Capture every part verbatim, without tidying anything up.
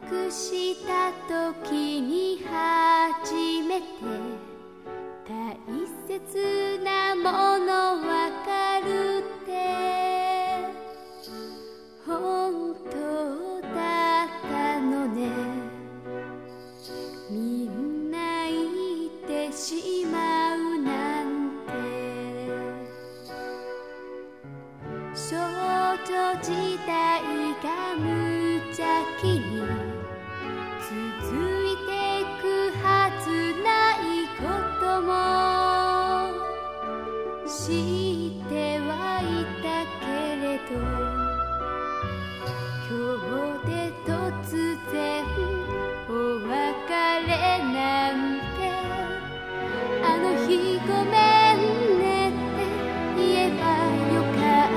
くした時に初めて大切なものわかるって本当だったのね。みんな言ってしまうなんて。少女時代が無邪気に続いてくはずないことも知ってはいたけれど、今日で突然お別れなんて。あの日ごめんねって言えばよかった。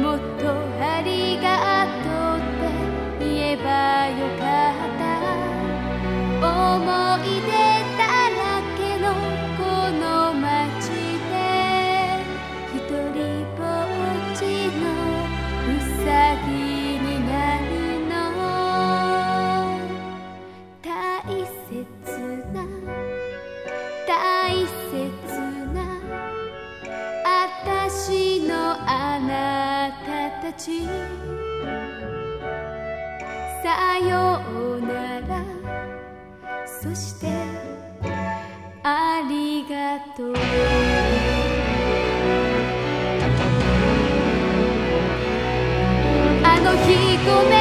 もっとありがとうって言えばよかった。思い出だらけのこの街でひとりぼっちのうさぎになるの。大切な大切なあたしのあなたたち、さようなら、そしてありがとう。あの日ごめん